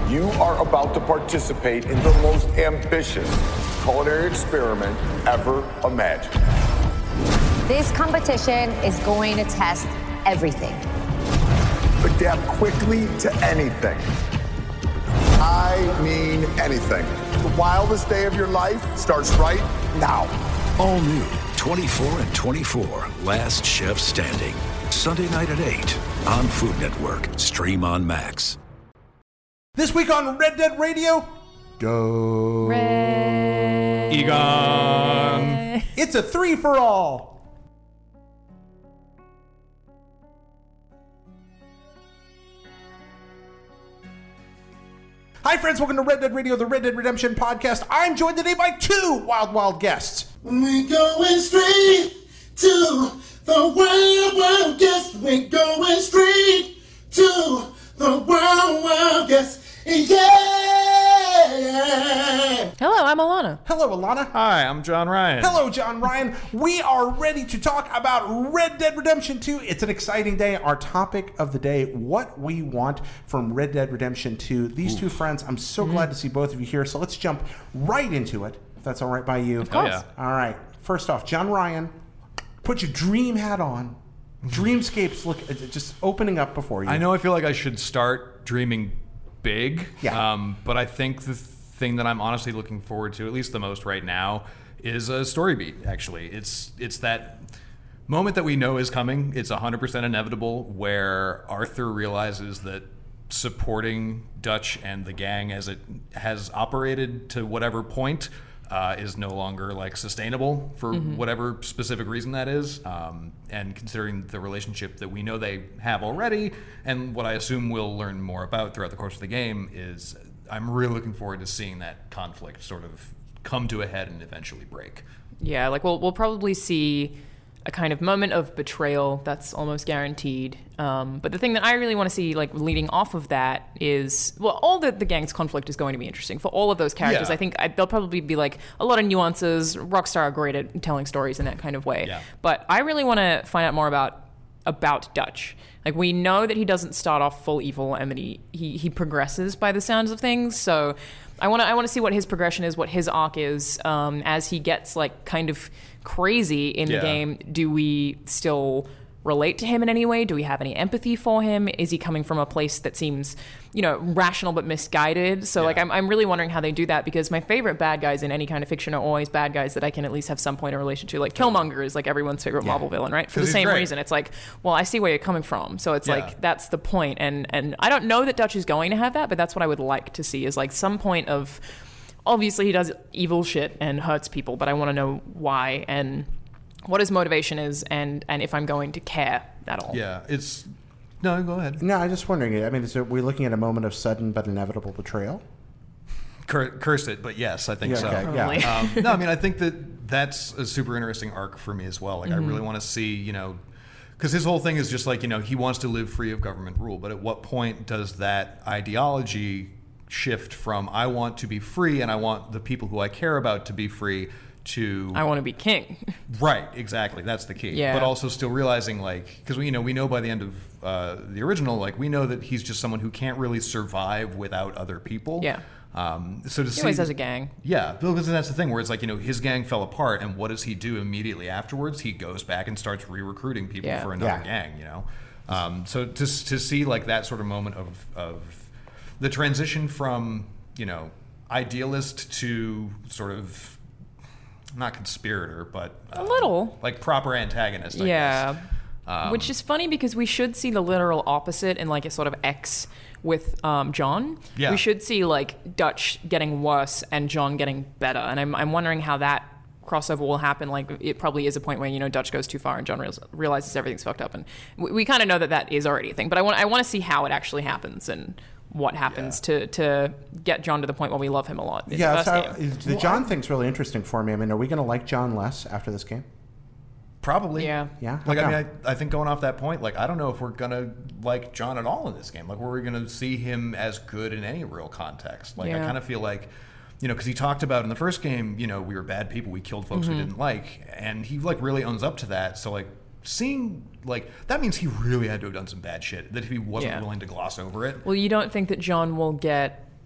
You are about to participate in the most ambitious culinary experiment ever imagined. This competition is going to test everything. Adapt quickly to anything. I mean anything. The wildest day of your life starts right now. All new 24 and 24, Last Chef Standing. Sunday night at 8 on Food Network. Stream on Max. This week on Red Dead Radio, Egon. It's a 3-for-all. Hi friends, welcome to Red Dead Radio, the Red Dead Redemption podcast. I'm joined today by two wild guests. We're going straight to the wild guest. We're going straight to the wild guest. Yeah! Hello, I'm Alana. Hello, Alana. Hi, I'm John Ryan. Hello, John Ryan. We are ready to talk about Red Dead Redemption 2. It's an exciting day. Our topic of the day, what we want from Red Dead Redemption 2. These two friends, I'm so glad to see both of you here. So let's jump right into it, if that's all right by you. Of course. Yeah. All right. First off, John Ryan, put your dream hat on. Dreamscapes look just opening up before you. I know I feel like I should start dreaming big, Yeah. but I think the thing that I'm honestly looking forward to, at least the most right now, is a story beat, actually. It's that moment that we know is coming. It's 100% inevitable, where Arthur realizes that supporting Dutch and the gang as it has operated to whatever point is no longer like sustainable for whatever specific reason that is. And considering the relationship that we know they have already, and what I assume we'll learn more about throughout the course of the game, is I'm really looking forward to seeing that conflict sort of come to a head and eventually break. Yeah, like we'll probably see a kind of moment of betrayal that's almost guaranteed. But the thing that I really want to see, like leading off of that, is all the gang's conflict is going to be interesting for all of those characters. Yeah. I think there'll probably be like a lot of nuances. Rockstar are great at telling stories in that kind of way. Yeah. But I really want to find out more about Dutch. Like, we know that he doesn't start off full evil and that he progresses by the sounds of things. So I want to see what his progression is, what his arc is, as he gets like kind of crazy in the game. Do we still relate to him in any way? Do we have any empathy for him? Is he coming from a place that seems, rational but misguided? So like I'm really wondering how they do that, because my favorite bad guys in any kind of fiction are always bad guys that I can at least have some point of relation to. Like Killmonger is like everyone's favorite Marvel villain, right? For the same reason. It's like, well, I see where you're coming from. So it's like, that's the point. And I don't know that Dutch is going to have that, but that's what I would like to see, is like some point of, obviously he does evil shit and hurts people, but I want to know why and what his motivation is, and if I'm going to care at all. Yeah, no, go ahead. No, I'm just wondering. I mean, we're looking at a moment of sudden but inevitable betrayal? Curse it, but yes, I think so. Okay, yeah. No, I mean, I think that's a super interesting arc for me as well. Like, I really want to see, because his whole thing is just like, he wants to live free of government rule. But at what point does that ideology shift from I want to be free and I want the people who I care about to be free to I want to be king. Right, exactly. That's the key. Yeah. But also still realizing, like, because we know by the end of the original, like, we know that he's just someone who can't really survive without other people. Yeah. So to He always has a gang. Yeah, because that's the thing where it's like, his gang fell apart, and what does he do immediately afterwards? He goes back and starts re-recruiting people for another gang. So to see like that sort of moment of the transition from idealist to sort of not conspirator, but A little. like proper antagonist. I guess. Which is funny, because we should see the literal opposite in like a sort of X with John. Yeah. We should see like Dutch getting worse and John getting better, and I'm wondering how that crossover will happen. Like, it probably is a point where Dutch goes too far and John realizes everything's fucked up, and we kind of know that is already a thing. But I want to see how it actually happens and what happens to get John to the point where we love him a lot. The John thing's really interesting for me. I mean, are we going to like John less after this game? Probably. Yeah. Yeah. Like, I mean, I think going off that point, like, I don't know if we're going to like John at all in this game. Like, were we going to see him as good in any real context? Like, I kind of feel like, because he talked about in the first game, we were bad people, we killed folks we didn't like, and he like really owns up to that. So like, seeing like that means he really had to have done some bad shit that he wasn't willing to gloss over it. Well, you don't think that John will get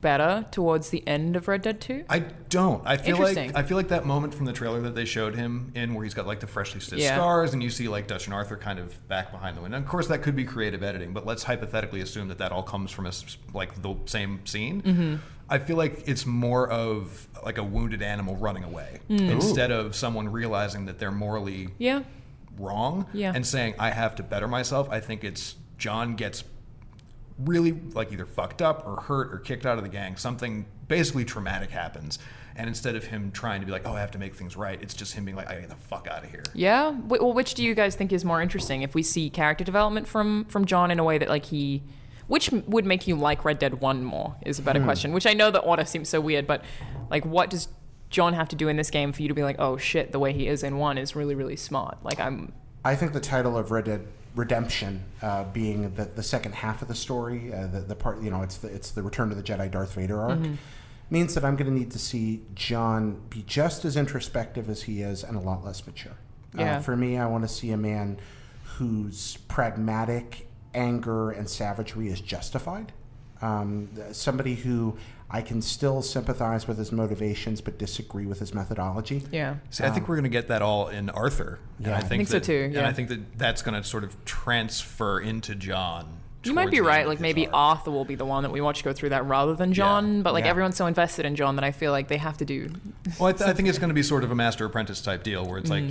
better towards the end of Red Dead 2? I don't. I feel Interesting. like that moment from the trailer that they showed him in, where he's got like the freshly stitched Yeah. scars, and you see like Dutch and Arthur kind of back behind the window. Of course, that could be creative editing, but let's hypothetically assume that all comes from like the same scene. Mm-hmm. I feel like it's more of like a wounded animal running away instead of someone realizing that they're morally Yeah. wrong Yeah. and saying, I have to better myself. I think it's John gets really like either fucked up or hurt or kicked out of the gang. Something basically traumatic happens. And instead of him trying to be like, oh, I have to make things right, it's just him being like, I get the fuck out of here. Yeah. Well, which do you guys think is more interesting? If we see character development from John in a way that like which would make you like Red Dead 1 more is a better question. Which I know the order seems so weird, but like what does John have to do in this game for you to be like, oh shit, the way he is in 1 is really, really smart. Like I think the title of Red Dead Redemption being the second half of the story, the part, it's the Return to the Jedi Darth Vader arc, means that I'm going to need to see John be just as introspective as he is and a lot less mature. Yeah. For me, I want to see a man whose pragmatic anger and savagery is justified. Somebody who I can still sympathize with his motivations but disagree with his methodology. yeah. See, I think we're going to get that all in Arthur. And Yeah. I think so too, yeah. And I think that's going to sort of transfer into John. You might be towards the right. end Like of his maybe arc. Arthur will be the one that we watch go through that rather than John. But like Yeah. everyone's so invested in John that I feel like they have to do. Well, I think it's going to be sort of a master apprentice type deal where it's like,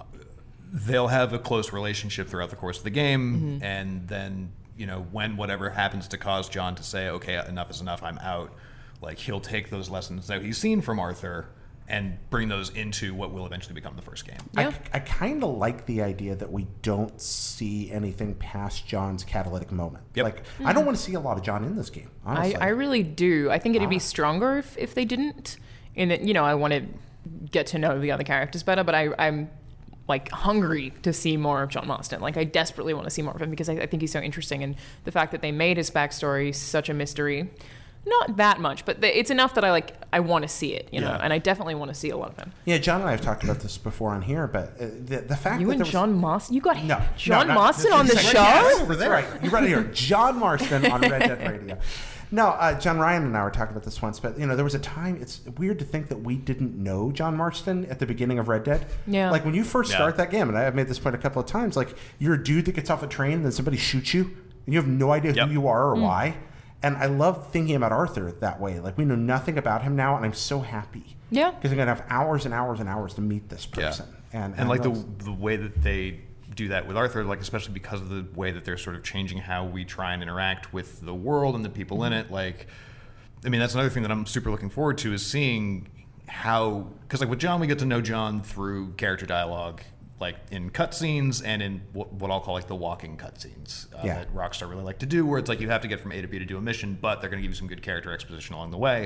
they'll have a close relationship throughout the course of the game, and then, when whatever happens to cause John to say, okay, enough is enough, I'm out, like he'll take those lessons that he's seen from Arthur and bring those into what will eventually become the first game. Yeah. I kind of like the idea that we don't see anything past John's catalytic moment. Yep. Like, I don't want to see a lot of John in this game, honestly. I really do. I think it'd be stronger if they didn't. In that, I want to get to know the other characters better, but I'm like hungry to see more of John Marston. Like I desperately want to see more of him because I think he's so interesting, and the fact that they made his backstory such a mystery. Not that much, but it's enough that I want to see it, Yeah. and I definitely want to see a lot of him. Yeah, John and I have talked about this before on here, but the fact You that and there was, John Marston, you got No, John no, Marston on the right show? over there. Right, you're right here. John Marston on Red Dead Radio. No, John Ryan and I were talking about this once, but there was a time. It's weird to think that we didn't know John Marston at the beginning of Red Dead. Yeah. Like when you first Yeah. start that game, and I've made this point a couple of times. Like you're a dude that gets off a train, and then somebody shoots you, and you have no idea Yep. who you are or why. And I love thinking about Arthur that way. Like we know nothing about him now, and I'm so happy. Yeah. Because I'm gonna have hours and hours and hours to meet this person. And like the way that they do that with Arthur, like especially because of the way that they're sort of changing how we try and interact with the world and the people in it. Like, I mean, that's another thing that I'm super looking forward to is seeing how, because like with John, we get to know John through character dialogue, like in cutscenes and in what I'll call like the walking cutscenes that Rockstar really like to do, where it's like you have to get from A to B to do a mission, but they're going to give you some good character exposition along the way.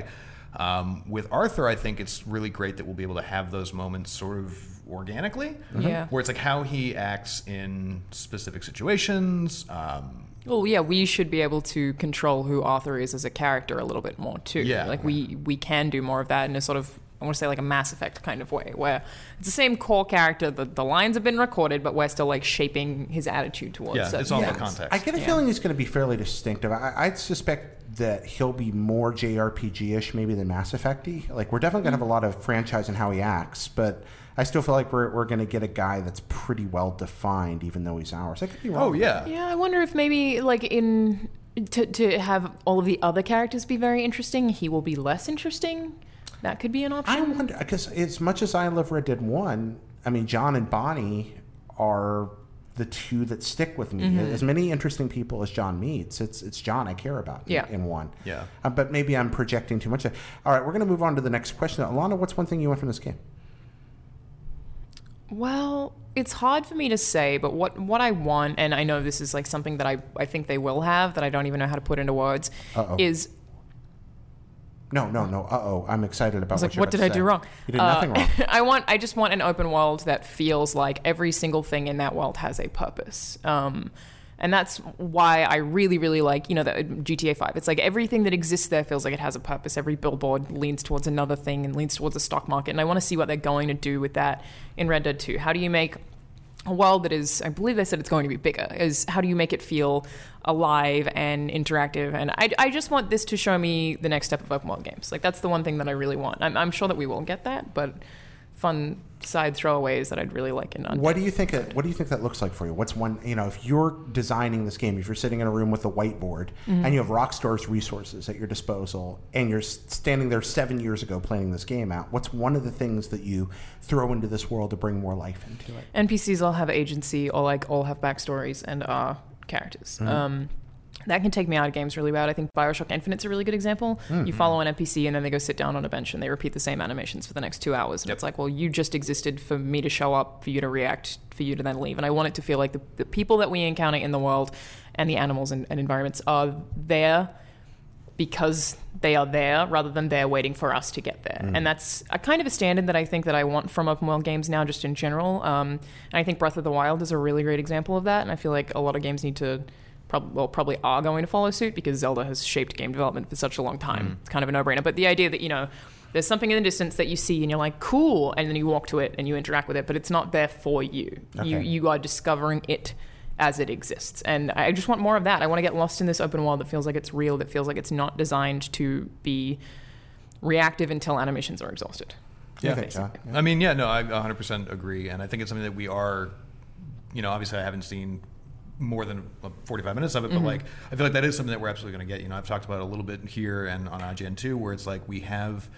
With Arthur, I think it's really great that we'll be able to have those moments sort of organically, Yeah. where it's like how he acts in specific situations. Well, yeah, we should be able to control who Arthur is as a character a little bit more too. Yeah. Like we can do more of that in a sort of, I want to say like a Mass Effect kind of way, where it's the same core character, the lines have been recorded, but we're still like shaping his attitude towards Yeah, certain it's all about things. context. I get a feeling he's going to be fairly distinctive. I suspect that he'll be more JRPG-ish maybe than Mass Effect-y. Like, we're definitely going to have a lot of franchise in how he acts, but I still feel like we're going to get a guy that's pretty well-defined, even though he's ours. I could be wrong. Oh, yeah. Yeah, I wonder if maybe like to have all of the other characters be very interesting, he will be less interesting. That could be an option. I wonder, because as much as I love Red Dead 1, I mean, John and Bonnie are the two that stick with me. As many interesting people as John meets, it's John I care about in 1. Yeah. But maybe I'm projecting too much. All right, we're going to move on to the next question. Alana, what's one thing you want from this game? Well, it's hard for me to say, but what I want, and I know this is like something that I think they will have that I don't even know how to put into words, is... No. I'm excited about I was like, what did I do wrong? You did nothing wrong. I just want an open world that feels like every single thing in that world has a purpose. And that's why I really, really like, the GTA 5. It's like everything that exists there feels like it has a purpose. Every billboard leans towards another thing and leans towards the stock market. And I want to see what they're going to do with that in Red Dead 2. How do you make a world that is, I believe they said it's going to be bigger, is how do you make it feel alive and interactive? And I just want this to show me the next step of open world games. Like, that's the one thing that I really want. I'm sure that we will get that, but fun side throwaways that I'd really like in Undead. What do you think that looks like for you? What's one, if you're designing this game, if you're sitting in a room with a whiteboard and you have Rockstar's resources at your disposal and you're standing there 7 years ago planning this game out, what's one of the things that you throw into this world to bring more life into it? NPCs all have agency, or all have backstories and are characters. That can take me out of games really bad. I think Bioshock Infinite's a really good example. You follow an NPC and then they go sit down on a bench and they repeat the same animations for the next 2 hours. And it's like, well, you just existed for me to show up, for you to react, for you to then leave. And I want it to feel like the people that we encounter in the world and the animals and environments are there because they are there rather than they're waiting for us to get there. And that's a kind of a standard that I think that I want from open world games now, just in general. And I think Breath of the Wild is a really great example of that. And I feel like a lot of games need to probably are going to follow suit because Zelda has shaped game development for such a long time. It's kind of a no-brainer. But the idea that, there's something in the distance that you see and you're like, cool, and then you walk to it and you interact with it, but it's not there for you. Okay. You are discovering it as it exists. And I just want more of that. I want to get lost in this open world that feels like it's real, that feels like it's not designed to be reactive until animations are exhausted. Yeah. I mean, I 100% agree. And I think it's something that we are, obviously I haven't seen more than 45 minutes of it, but like I feel like that is something that we're absolutely going to get. I've talked about it a little bit here and on IGN 2, where it's like we have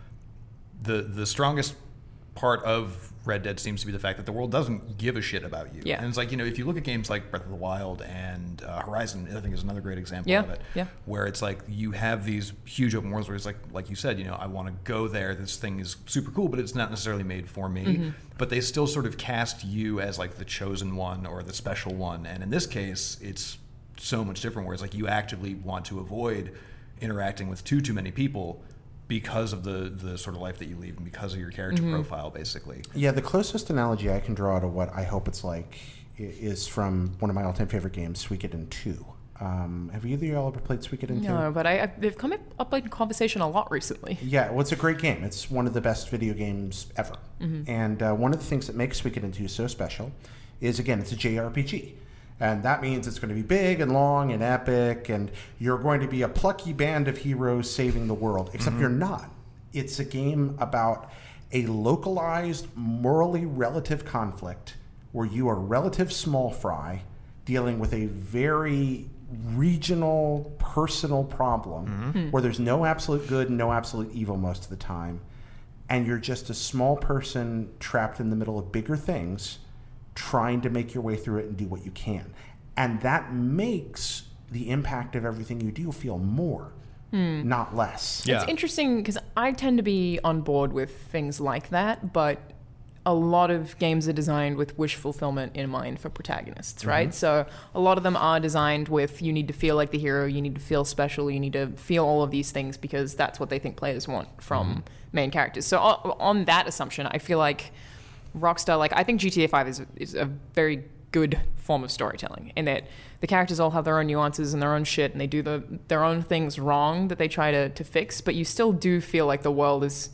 the strongest part of Red Dead seems to be the fact that the world doesn't give a shit about you. And it's like, if you look at games like Breath of the Wild and Horizon, I think is another great example of it, where it's like you have these huge open worlds where it's like you said, I want to go there. This thing is super cool, but it's not necessarily made for me. But they still sort of cast you as like the chosen one or the special one. And in this case, it's so much different, where it's like you actively want to avoid interacting with too many people because of the sort of life that you lead and because of your character profile, basically. Yeah, the closest analogy I can draw to what I hope it's like is from one of my all-time favorite games, Suikoden 2. Have either of y'all ever played Suikoden 2? No, but they've come up in conversation a lot recently. Yeah, well, it's a great game. It's one of the best video games ever. And one of the things that makes Suikoden 2 so special is, again, it's a JRPG. And that means it's going to be big and long and epic, and you're going to be a plucky band of heroes saving the world, except you're not. It's a game about a localized, morally relative conflict where you are relative small fry dealing with a very regional, personal problem where there's no absolute good and no absolute evil most of the time. And you're just a small person trapped in the middle of bigger things, trying to make your way through it and do what you can. And that makes the impact of everything you do feel more, not less. It's interesting because I tend to be on board with things like that, but a lot of games are designed with wish fulfillment in mind for protagonists, right? So a lot of them are designed with, you need to feel like the hero, you need to feel special, you need to feel all of these things because that's what they think players want from main characters. So on that assumption, I feel like Rockstar, I think GTA 5 is a very good form of storytelling in that the characters all have their own nuances and their own shit, and they do their own things wrong that they try to fix, but you still do feel like the world is...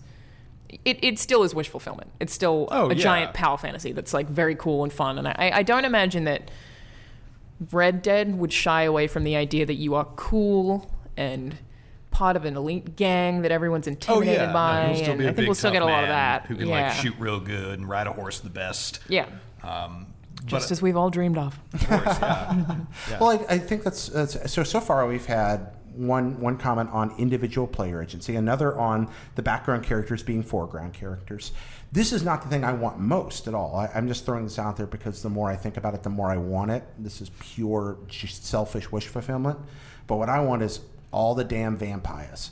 It still is wish fulfillment. It's still a giant power fantasy that's very cool and fun, and I don't imagine that Red Dead would shy away from the idea that you are cool and part of an elite gang that everyone's intimidated by. No, and I think we'll still get a lot of that. Who can shoot real good and ride a horse the best. Yeah. Just as we've all dreamed of. Of course, Well, I think that's so far we've had one comment on individual player agency, another on the background characters being foreground characters. This is not the thing I want most at all. I'm just throwing this out there because the more I think about it, the more I want it. This is pure just selfish wish fulfillment. But what I want is all the damn vampires.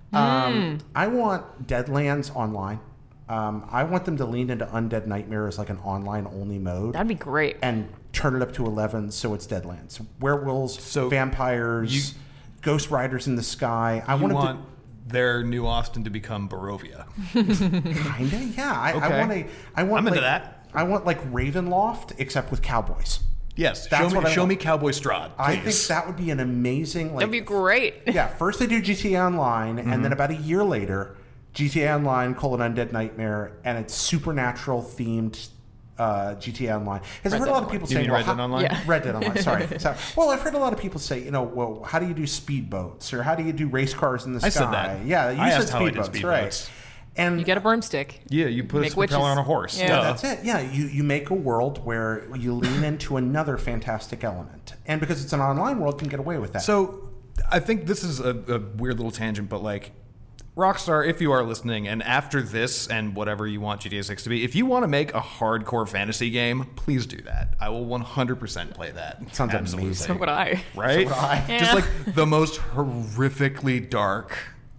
I want Deadlands online. I want them to lean into Undead Nightmare as like an online-only mode. That'd be great. And turn it up to 11 so it's Deadlands. Werewolves, vampires, Ghost Riders in the sky. I want their new Austin to become Barovia. Kinda, yeah. I'm into that. I want like Ravenloft, except with cowboys. Yes, show me Cowboy Strahd, please. I think that would be an amazing... That'd be great. Yeah, first they do GTA Online, and then about a year later, GTA Online, Undead Nightmare, and it's supernatural themed GTA Online. Because I've heard a lot of people You say, mean Red Dead Online? Yeah. Red Dead Online, sorry. So, well, I've heard a lot of people say, well, how do you do speedboats? Or how do you do race cars in the sky? I said that. Yeah, you I said asked how I did speedboats, right. speedboats. And You get a broomstick. Yeah, you put Make a propeller witches. on a horse. Yeah. Duh. that's it. Yeah, you make a world where you lean into another fantastic element. And because it's an online world, you can get away with that. So I think this is a weird little tangent, but like Rockstar, if you are listening, and after this and whatever you want GTA 6 to be, if you want to make a hardcore fantasy game, please do that. I will 100% play that. Sounds Absolutely. amazing. So would I. Right? So would I. Yeah. Just like the most horrifically dark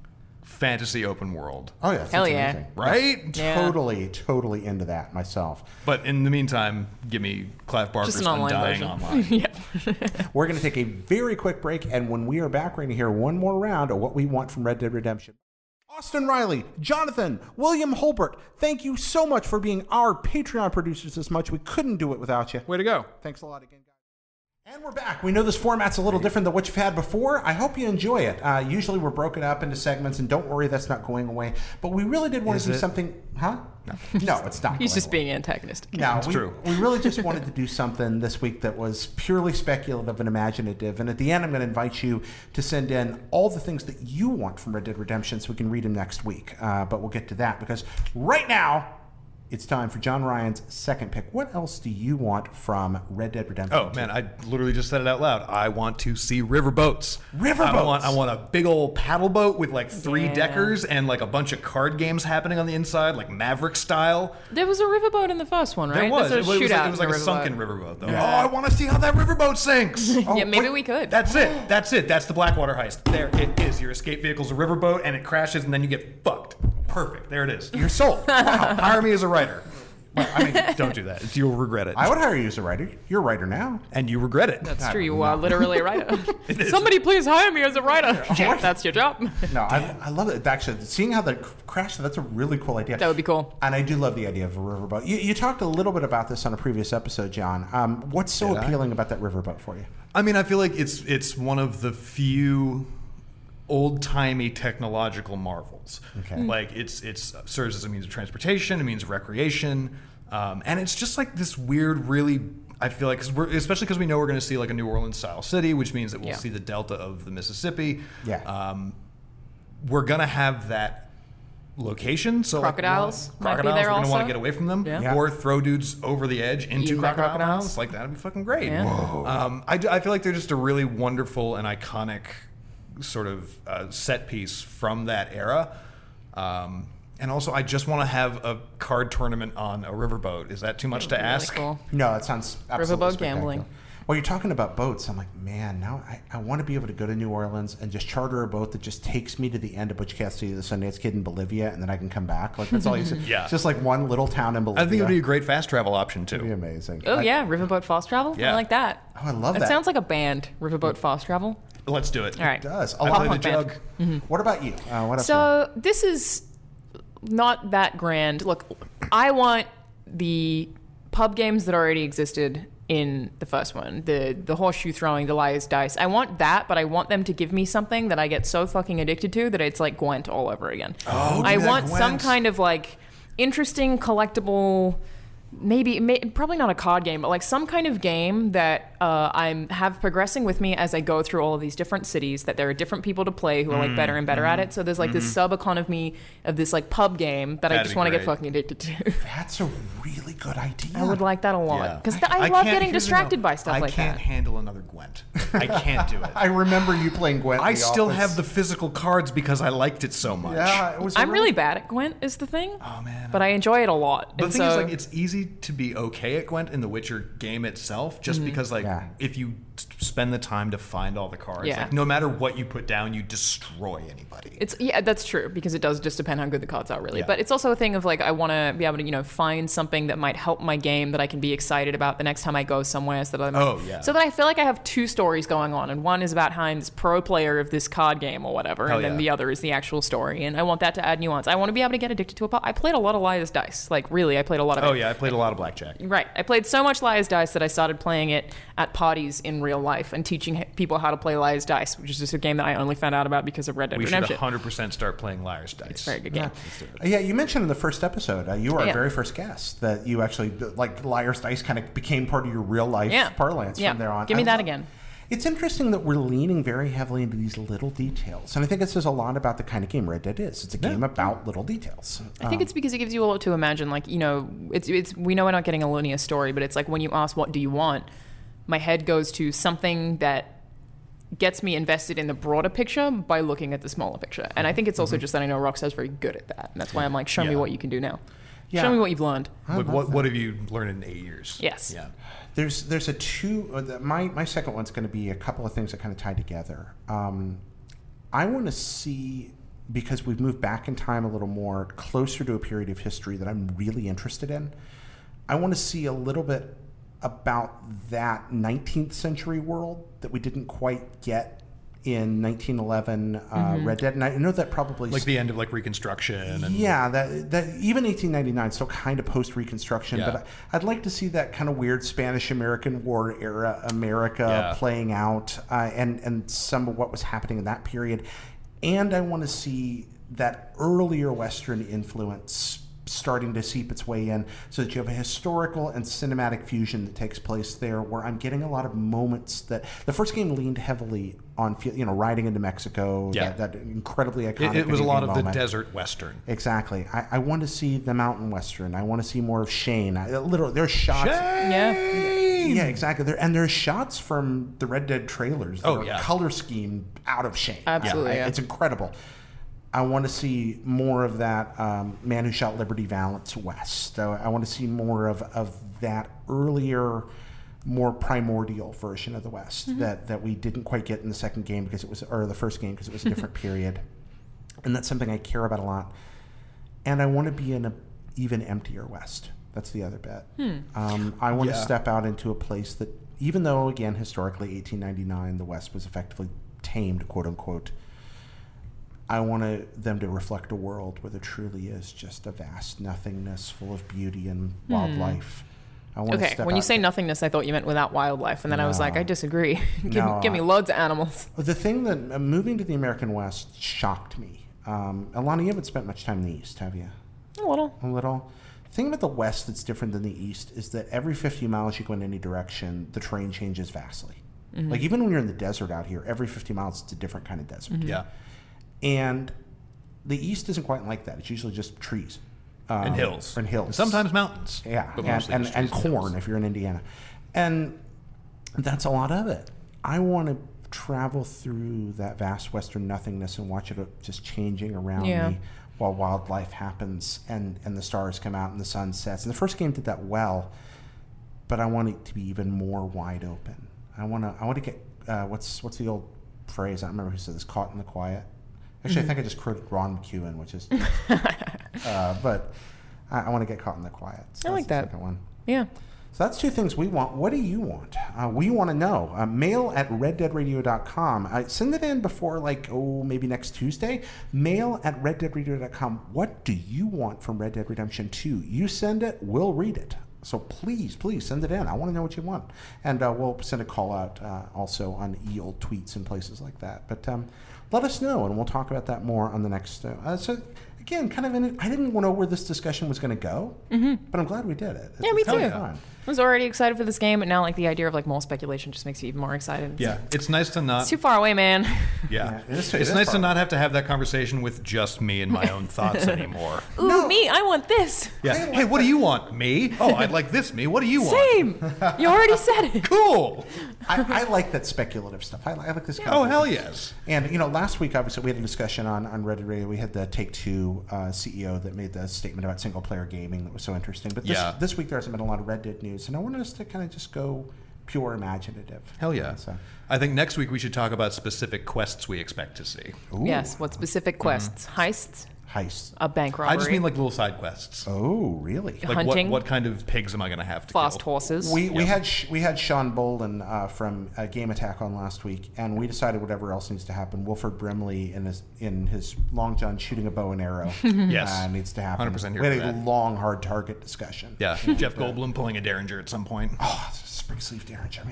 fantasy open world. Oh, yeah. Hell sounds yeah. amazing. Right? Yeah. Totally into that myself. But in the meantime, give me Clive Barker's Just an online Undying version. Online. Yeah. We're going to take a very quick break, and when we are back, we're going to hear one more round of what we want from Red Dead Redemption. Austin Riley, Jonathan, William Holbert, thank you so much for being our Patreon producers this much. We couldn't do it without you. Way to go. Thanks a lot again, guys. And we're back. We know this format's a little different than what you've had before. I hope you enjoy it. Usually we're broken up into segments, and don't worry, that's not going away. But we really did want Is to do it? something... Huh? No, it's not He's going just away. being antagonistic. No, true. We really just wanted to do something this week that was purely speculative and imaginative. And at the end, I'm going to invite you to send in all the things that you want from Red Dead Redemption so we can read them next week. But we'll get to that because right now, it's time for John Ryan's second pick. What else do you want from Red Dead Redemption? Oh man, I literally just said it out loud. I want to see riverboats. Riverboats. I want a big old paddle boat with like 3 Yeah. deckers and like a bunch of card games happening on the inside, like Maverick style. There was a riverboat in the first one, right? There was. There's a It was shootout like, it was in like a the sunken riverboat. riverboat though. Oh, I want to see how that riverboat sinks. Yeah, maybe we could. That's it. That's it. That's the Blackwater heist. There it is. Your escape vehicle's a riverboat and it crashes and then you get fucked. Perfect. There it is. You're sold. Wow. Hire me as a writer. I mean, don't do that. You'll regret it. I would hire you as a writer. You're a writer now. And you regret it. That's true. You are literally a writer. Somebody please hire me as a writer. That's your job. No, I love it. Actually, seeing how the crash, that's a really cool idea. That would be cool. And I do love the idea of a riverboat. You talked a little bit about this on a previous episode, John. What's so appealing about that riverboat for you? I mean, I feel like it's one of the few old-timey technological marvels. Okay. Like it's serves as a means of transportation, a means of recreation, and it's just like this weird, really. I feel like, especially because we know we're going to see like a New Orleans style city, which means that we'll Yeah. see the delta of the Mississippi. Yeah. We're going to have that location. So Crocodiles like, might be crocodiles, there we're going to want also. to get away from them, Yeah. or throw dudes over the edge into Eaten by crocodiles. crocodiles. Like that'd be fucking great. Yeah. I feel like they're just a really wonderful and iconic sort of set piece from that era. And also, I just want to have a card tournament on a riverboat. Is that too much to Really ask? cool. No, it sounds absolutely Riverboat spectacular. gambling. Well, you're talking about boats. I'm like, man, now I want to be able to go to New Orleans and just charter a boat that just takes me to the end of Butch Cassidy, the Sundance Kid in Bolivia, and then I can come back. Like, that's all you said. Yeah. It's just like one little town in Bolivia. I think it would be a great fast travel option It'd be too. amazing. Oh, yeah. Riverboat Fast Travel? Yeah. I like that. Oh, I love that. That sounds like a band, Riverboat Fast Travel. Let's do it. All right. It does. I A play lot. the punk band. jug. What about you? What else? So this is not that grand. Look, I want the pub games that already existed in the first one, the horseshoe throwing, the liar's dice. I want that, but I want them to give me something that I get so fucking addicted to that it's like Gwent all over again. Oh, I give me that want some Gwent. kind of like interesting collectible. Probably not a card game, but like some kind of game that I have progressing with me as I go through all of these different cities, that there are different people to play who are like better and better at it. So there's like this sub economy of this like pub game that I That'd just be want to get great. fucking addicted to. That's a really good idea. I would like that a Yeah. lot because I love can't- getting here's the distracted deal. by stuff I like can't that. handle another Gwent. I can't do it. I remember you playing Gwent. in I the still office. have the physical cards because I liked it so much. Yeah, it was. I'm really bad at Gwent is the thing. Oh man. But I enjoy it a lot. The And thing so, is, like, it's easy to be okay at Gwent in the Witcher game itself, just because, like, Yeah. if you spend the time to find all the cards, Yeah. like, no matter what you put down, you destroy anybody. yeah, that's true because it does just depend how good the cards are, really. Yeah. But it's also a thing of like I want to be able to find something that might help my game that I can be excited about the next time I go somewhere, so that so that I feel like I have two stories going on, and one is about how I'm this pro player of this card game or whatever, Hell and then yeah. the other is the actual story, and I want that to add nuance. I want to be able to get addicted to a pop. I played a lot of Liar's Dice, like really, I played a lot of it. Oh yeah, I played a lot of blackjack. Right. I played so much Liar's Dice that I started playing it at parties in real life and teaching people how to play Liar's Dice, which is just a game that I only found out about because of Red Dead We should Redemption. 100% start playing Liar's Dice. It's a very good game. Yeah, you mentioned in the first episode, you were our Yeah. very first guest, that you actually, like, Liar's Dice kind of became part of your real life parlance from there on. Give me that again. It's interesting that we're leaning very heavily into these little details. And I think it says a lot about the kind of game Red Dead is. It's a game about little details. I think it's because it gives you a lot to imagine. Like, you know, it's we know we're not getting a linear story, but it's like when you ask, what do you want? My head goes to something that gets me invested in the broader picture by looking at the smaller picture. And I think it's also just that I know Rockstar's very good at that. And that's why I'm like, show me what you can do now. Yeah. Show me what you've learned. Like, what have you learned in 8 years? Yes. Yeah. There's a two. My second one's going to be a couple of things that kind of tie together. I want to see, because we've moved back in time a little more, closer to a period of history that I'm really interested in. I want to see a little bit about that 19th century world that we didn't quite get in 1911 Red Dead. And I know that probably Like the end of like Reconstruction. And yeah, that even 1899 still kind of post Reconstruction, Yeah. but I'd like to see that kind of weird Spanish-American War era America playing out, and some of what was happening in that period. And I want to see that earlier Western influence starting to seep its way in, so that you have a historical and cinematic fusion that takes place there, where I'm getting a lot of moments that the first game leaned heavily on, riding into Mexico, that incredibly iconic. It was a lot of moment. the desert Western. Exactly. I want to see the mountain Western. I want to see more of Shane. Literally, there's shots. Yeah. Yeah, exactly. There's shots from the Red Dead trailers. Oh, that are yeah. color scheme out of Shane. Absolutely, yeah. It's incredible. I want to see more of that Man Who Shot Liberty Valance West. I want to see more of that earlier, more primordial version of the West that we didn't quite get in the second game because it was, or the first game because it was a different period. And that's something I care about a lot. And I want to be in a even emptier West. That's the other bit. I want to step out into a place that, even though, again, historically, 1899, the West was effectively tamed, quote unquote, I want them to reflect a world where there truly is just a vast nothingness full of beauty and wildlife. I want to Okay, step when you out say nothingness, I thought you meant without wildlife. And then I was like, I disagree. give me loads of animals. The thing that moving to the American West shocked me. Alana, you haven't spent much time in the East, have you? A little. A little. The thing about the West that's different than the East is that every 50 miles you go in any direction, the terrain changes vastly. Like, even when you're in the desert out here, every 50 miles it's a different kind of desert. Yeah. And the East isn't quite like that. It's usually just trees. And hills. And hills. And sometimes mountains. Yeah, But mostly and just trees corn hills. if you're in Indiana. And that's a lot of it. I want to travel through that vast western nothingness and watch it just changing around me while wildlife happens and the stars come out and the sun sets. And the first game did that well, but I want it to be even more wide open. I want to get, what's the old phrase? I don't remember who said this, caught in the quiet. Actually, I think I just quoted Ron McEwen, which is, but I want to get caught in the quiet. So I like that's the that. second one. Yeah. So that's two things we want. What do you want? We want to know. Mail at reddeadradio.com. Send it in before, maybe next Tuesday. Mail at reddeadradio.com. What do you want from Red Dead Redemption 2? You send it, we'll read it. So please send it in. I want to know what you want. And we'll send a call out also on old tweets and places like that. But let us know, and we'll talk about that more on the next. So again, kind of I didn't know where this discussion was going to go, but I'm glad we did it. Yeah, me It's too. fun. I was already excited for this game, but now the idea of more speculation just makes you even more excited. Yeah. It's nice to not. It's too far away, man. Yeah. it is It's far nice to not have to have that conversation with just me and my own thoughts anymore. Ooh, me, I want this. Yeah. Hey, what do you want? Me? Oh, I'd like this. Me? What do you want? Same. You already said it. Cool. I like that speculative stuff. I like this kind Oh, of hell yes. And, last week, obviously, we had a discussion on Red Dead Radio. We had the Take-Two CEO that made the statement about single-player gaming that was so interesting. But this week, there hasn't been a lot of Red Dead news, and I wanted us to kind of just go pure imaginative. Hell yeah. So, I think next week we should talk about specific quests we expect to see. Yes, what specific quests? Heists? heists. A bank robbery. I just mean like little side quests. Oh, really? Like hunting. what kind of pigs am I going to have to Fast kill? horses. We had Sean Bolden from Game Attack on last week, and we decided whatever else needs to happen. Wilford Brimley in his long john shooting a bow and arrow Yes. needs to happen. 100% here we for had a that. long hard target discussion. Yeah, Jeff Goldblum pulling a Derringer at some point. Oh, spring sleeve Derringer, man.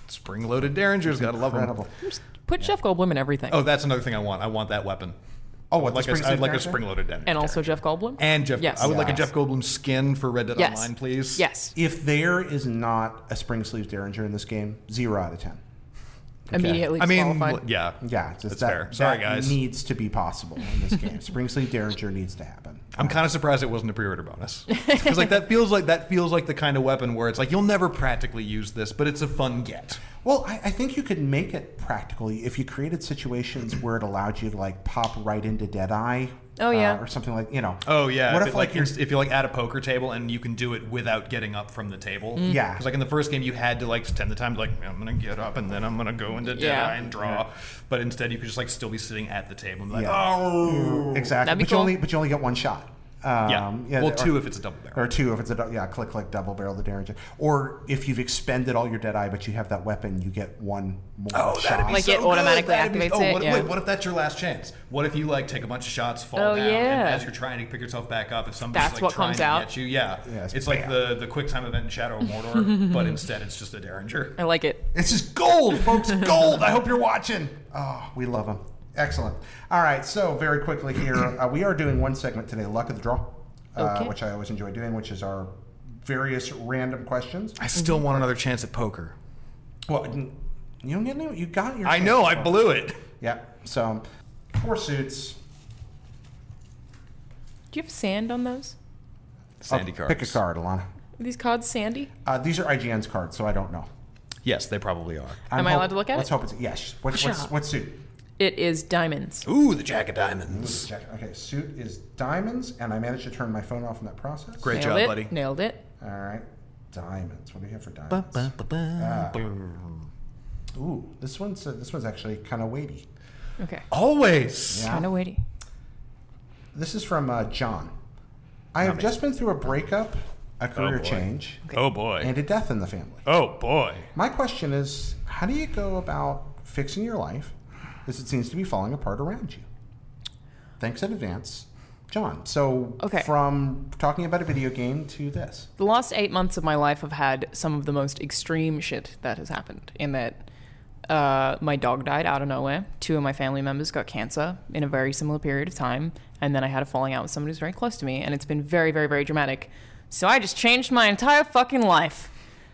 Spring-loaded Derringers, gotta love them. Incredible. Put Jeff Goldblum in everything. Oh, that's another thing I want. I want that weapon. Oh, what, the I'd spring-loaded like a Derringer? spring-loaded Derringer. And also Jeff Goldblum? And Jeff. Yes. I would like a Yes. Jeff Goldblum skin for Red Dead Yes. Online, please. Yes. If there is not a spring sleeve Derringer in this game, 0 out of 10. Immediately I mean, disqualified. yeah. Yeah, just That's that, fair. Sorry, that guys. needs to be possible in this game. Spring sleeve Derringer needs to happen. I'm kind of surprised it wasn't a pre-order bonus, because like that feels like the kind of weapon where it's like you'll never practically use this, but it's a fun get. Well, I think you could make it practically if you created situations where it allowed you to like pop right into Deadeye. Oh, yeah. Or something like, you know. Oh yeah. What if, if it, like you're if you're like at a poker table and you can do it without getting up from the table. Yeah. Because like in the first game you had to like spend the time to like I'm gonna get up and then I'm gonna go into Deadeye Yeah. and draw, but instead you could just like still be sitting at the table and be like Yeah. oh exactly, That'd be but cool. you only get one shot. yeah. Well, or- 2 if it's a double barrel. Or 2 if it's a click double barrel the Derringer. Or if you've expended all your Deadeye but you have that weapon, you get one more Oh, shot. that'd be Like so it automatically good. That'd be- activates it, What, yeah. Wait, what if that's your last chance? What if you like take a bunch of shots, fall Oh, down, yeah. and as you're trying to pick yourself back up, if somebody's That's like what trying comes to out? get you, yeah, Yes, it's like bam. the quick time event in Shadow of Mordor, but instead it's just a Derringer. I like it. It's just gold, folks. Gold. I hope you're watching. Oh, we love them. Excellent. All right. So very quickly here, we are doing one segment today, Luck of the Draw, Okay. which I always enjoy doing, which is our various random questions. I still want another chance at poker. Well, you don't get any. You got your. I know, I blew it. Yeah. So, 4 suits. Do you have sand on those? Sandy Oh, cards. Pick a card, Alana. Are these cards sandy? These are IGN's cards, so I don't know. Yes, they probably are. Am I allowed to look at Let's it? hope it's yes. What suit? It is diamonds. Ooh, the Jack of Diamonds. Check. Okay, suit is diamonds, and I managed to turn my phone off in that process. Great Nailed job, it. buddy. Nailed it. All right, diamonds. What do you have for diamonds? Ooh, this one's actually kind of weighty. Okay. Always. Yeah. Kind of weighty. This is from John. I have just been through a breakup, a career boy. change, Oh boy. and a death in the family. Oh boy. My question is, how do you go about fixing your life as it seems to be falling apart around you? Thanks in advance, John. So, Okay. from talking about a video game to this. The last 8 months of my life have had some of the most extreme shit that has happened. In that, my dog died out of nowhere. 2 of my family members got cancer in a very similar period of time, and then I had a falling out with someone who's very close to me, and it's been very, very, very dramatic. So I just changed my entire fucking life.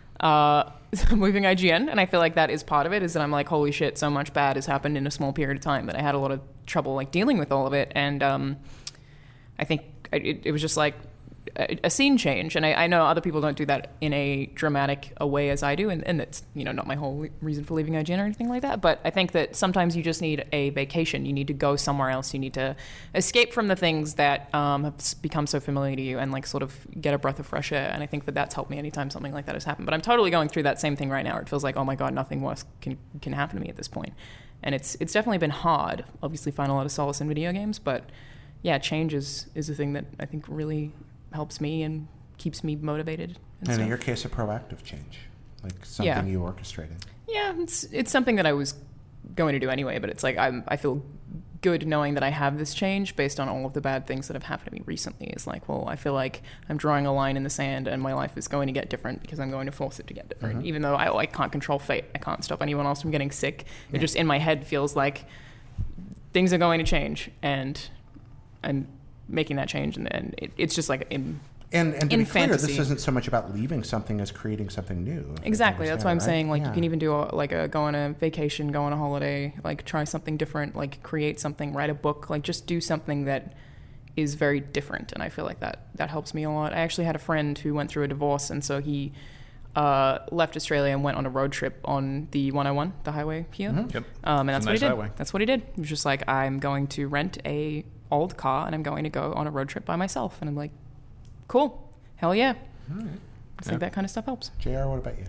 Moving IGN, and I feel like that is part of it. Is that I'm like, holy shit, so much bad has happened in a small period of time that I had a lot of trouble like dealing with all of it, and I think it was just like a scene change, and I know other people don't do that in a dramatic a way as I do, and it's not my whole reason for leaving IGN or anything like that, but I think that sometimes you just need a vacation. You need to go somewhere else. You need to escape from the things that have become so familiar to you and like sort of get a breath of fresh air, and I think that that's helped me anytime something like that has happened. But I'm totally going through that same thing right now where it feels like, oh my god, nothing worse can happen to me at this point, and it's definitely been hard. Obviously find a lot of solace in video games, but yeah, change is a thing that I think really helps me and keeps me motivated. And in stuff. your case, a proactive change, like something you orchestrated. Yeah, it's something that I was going to do anyway, but it's like I feel good knowing that I have this change based on all of the bad things that have happened to me recently. It's like, well, I feel like I'm drawing a line in the sand and my life is going to get different because I'm going to force it to get different. Even though I can't control fate. I can't stop anyone else from getting sick. It just in my head feels like things are going to change, and I'm making that change, and it's just like And to in be clear, this fantasy. isn't so much about leaving something as creating something new. Exactly. That's why I'm saying, like, Yeah. you can even do go on a vacation, go on a holiday, like try something different, like create something, write a book, like just do something that is very different. And I feel like that helps me a lot. I actually had a friend who went through a divorce, and so he left Australia and went on a road trip on the 101, the highway here. Yep. And that's It's a what he nice did. highway. That's what he did. He was just like, I'm going to rent a old car and I'm going to go on a road trip by myself. And I'm like, cool. Hell yeah. It's like that kind of stuff helps. JR, what about you?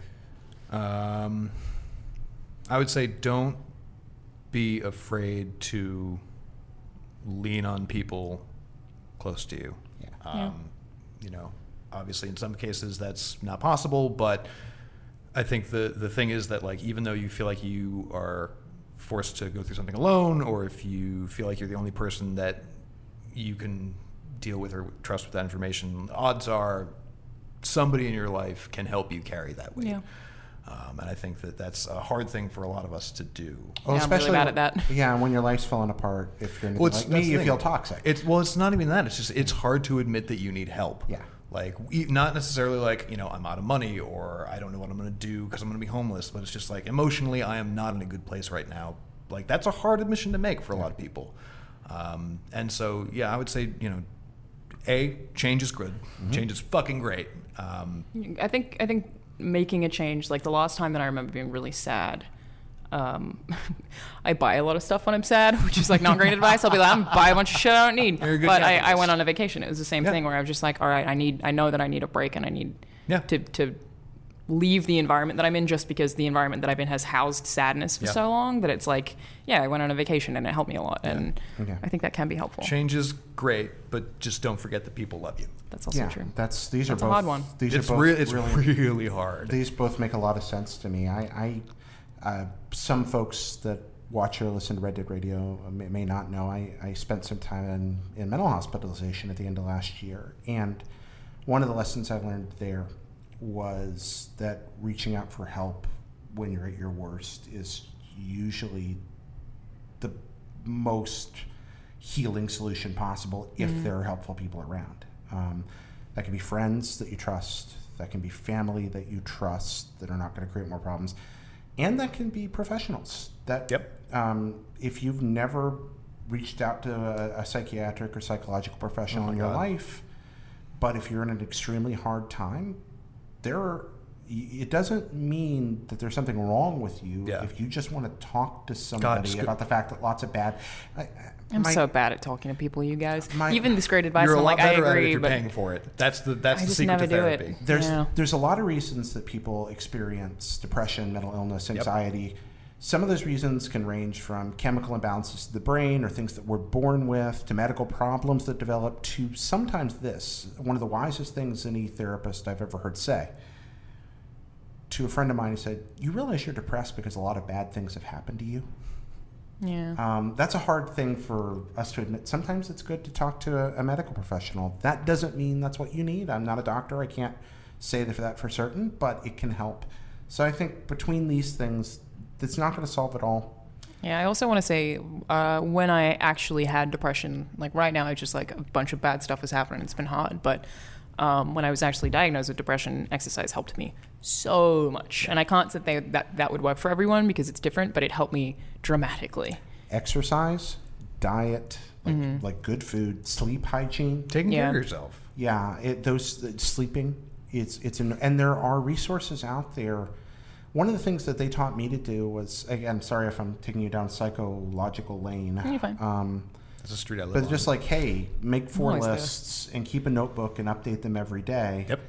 I would say don't be afraid to lean on people close to you. Obviously in some cases that's not possible, but I think the thing is that, like, even though you feel like you are forced to go through something alone, or if you feel like you're the only person that you can deal with or trust with that information, odds are somebody in your life can help you carry that weight. Yeah. And I think that that's a hard thing for a lot of us to do. Well, Yeah, I'm really bad at that. Yeah, when your life's falling apart, if you're Well, like me, that's the you thing. feel toxic. It's not even that. It's just it's hard to admit that you need help. Yeah. Like not necessarily like I'm out of money or I don't know what I'm going to do because I'm going to be homeless, but it's just like emotionally I am not in a good place right now. Like that's a hard admission to make for a lot of people. And so I would say change is good. Mm-hmm. Change is fucking great. I think making a change, like the last time that I remember being really sad, I buy a lot of stuff when I'm sad, which is like not great advice. I'll be like, I'm buy a bunch of shit I don't need. You're a good But I capitalist. went on a vacation. It was the same thing where I was just like, all right, I know that I need a break and I need to leave the environment that I'm in, just because the environment that I've been has housed sadness for so long that it's like, I went on a vacation and it helped me a lot. And I think that can be helpful. Change is great, but just don't forget that people love you. That's also yeah, true. these are That's a both hard one. These It's are both it's really hard. These both make a lot of sense to me. Some folks that watch or listen to Red Dead Radio may not know, I spent some time in mental hospitalization at the end of last year. And one of the lessons I learned there was that reaching out for help when you're at your worst is usually the most healing solution possible if there are helpful people around. That can be friends that you trust, that can be family that you trust that are not going to create more problems, and that can be professionals. That if you've never reached out to a psychiatric or psychological professional in your life, but if you're in an extremely hard time, it doesn't mean that there's something wrong with you if you just want to talk to somebody about the fact that lots of bad... I'm so bad at talking to people, you guys. Even this great advice, You're a I'm lot like, I better at it agree, if you're but paying for it. That's the just secret never to do it. therapy. There's a lot of reasons that people experience depression, mental illness, anxiety. Some of those reasons can range from chemical imbalances to the brain or things that we're born with, to medical problems that develop, to sometimes this. One of the wisest things any therapist I've ever heard say to a friend of mine, he said, "You realize you're depressed because a lot of bad things have happened to you?" That's a hard thing for us to admit. Sometimes it's good to talk to a medical professional. That doesn't mean that's what you need. I'm not a doctor. I can't say that for certain, but it can help. So I think between these things, it's not going to solve it all. Yeah, I also want to say, when I actually had depression, like right now, it's just like a bunch of bad stuff has happened and it's been hard. But when I was actually diagnosed with depression, exercise helped me so much. And I can't say that would work for everyone because it's different, but it helped me dramatically. Exercise, diet, like good food, sleep hygiene, taking care of yourself. Yeah, sleeping. And there are resources out there. One of the things that they taught me to do was, again, sorry if I'm taking you down psychological lane. You're fine. That's a street I live but on. just like, hey, make 4 Always lists and keep a notebook and update them every day. Yep.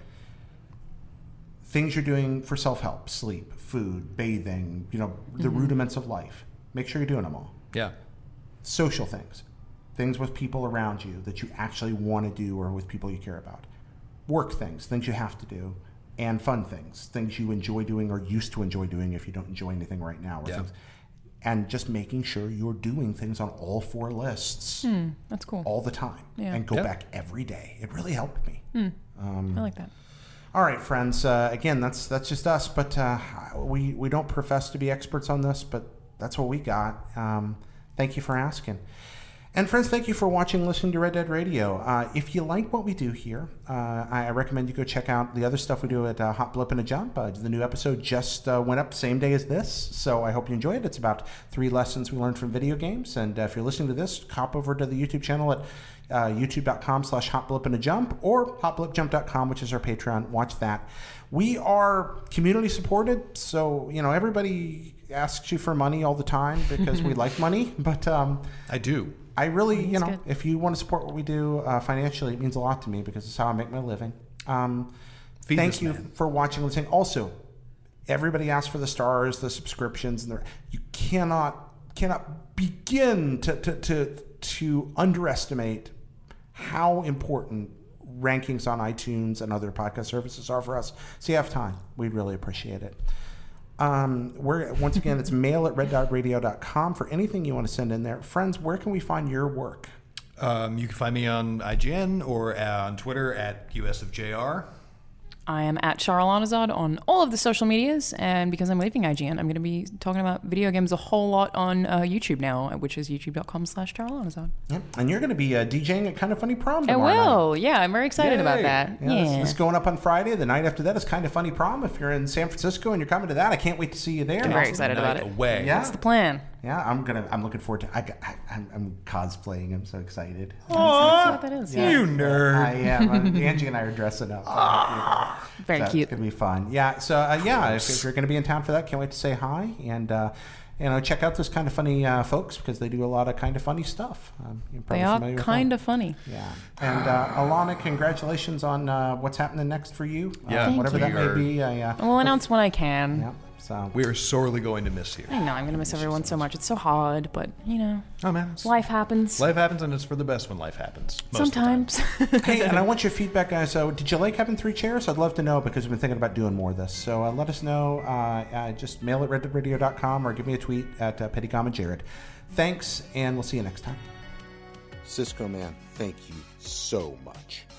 Things you're doing for self-help, sleep, food, bathing, the rudiments of life. Make sure you're doing them all. Yeah. Social things with people around you that you actually want to do or with people you care about. Work things you have to do. And fun things you enjoy doing or used to enjoy doing if you don't enjoy anything right now. And just making sure you're doing things on all 4 lists. That's cool. All the time. Yeah. And go back every day. It really helped me. I like that. All right, friends. Again, that's just us, but we don't profess to be experts on this, but that's what we got. Thank you for asking. And friends, thank you for watching and listening to Red Dead Radio. If you like what we do here, I recommend you go check out the other stuff we do at Hot Blip and a Jump. The new episode just went up same day as this, so I hope you enjoy it. It's about 3 lessons we learned from video games. And if you're listening to this, hop over to the YouTube channel at youtube.com/hotblipandajump or hotblipjump.com, which is our Patreon. Watch that. We are community supported, so everybody asks you for money all the time because we like money, but I do. I really, good. if you want to support what we do financially, it means a lot to me because it's how I make my living. Thank you for watching and listening. Also, everybody asks for the stars, the subscriptions, and you cannot begin to underestimate how important rankings on iTunes and other podcast services are for us. So you have time. We'd really appreciate it. Once again, it's mail@red.radio.com for anything you want to send in there. Friends, where can we find your work? You can find me on IGN or on Twitter at USofJR. I am at Charlanazad on all of the social medias, and because I'm leaving IGN, I'm going to be talking about video games a whole lot on YouTube now, which is youtube.com/Charlanazad. Yep. And you're going to be DJing at Kind of Funny Prom I tomorrow night. will. Yeah, I'm very excited about that. Yeah. It's going up on Friday. The night after that is Kind of Funny Prom. If you're in San Francisco and you're coming to that, I can't wait to see you there. I'm very excited about it. Away. Yeah. That's the plan. Yeah, I'm looking forward to. I'm cosplaying. I'm so excited. Let's see what that is. Yeah. You nerd. I am. Angie and I are dressing up. Very So cute. It's gonna be fun. Yeah. So if you're gonna be in town for that, can't wait to say hi and check out those Kind of Funny folks because they do a lot of kind of funny stuff. You're probably They are familiar with kind them. of funny. Yeah. And Alana, congratulations on what's happening next for you. Yeah. Thank Whatever that you. may be. We'll announce when I can. Yeah. So We are sorely going to miss you. I know, I'm going to miss everyone so much. It's so hard, but, Oh, man. life happens. Life happens, and it's for the best when life happens. Most of the time. Sometimes. hey, and I want your feedback, guys. So, did you like having 3 chairs? I'd love to know because we've been thinking about doing more of this. So, let us know. Just mail at reddeadradio.com or give me a tweet at PettyGamaJared. Thanks, and we'll see you next time. Cisco Man, thank you so much.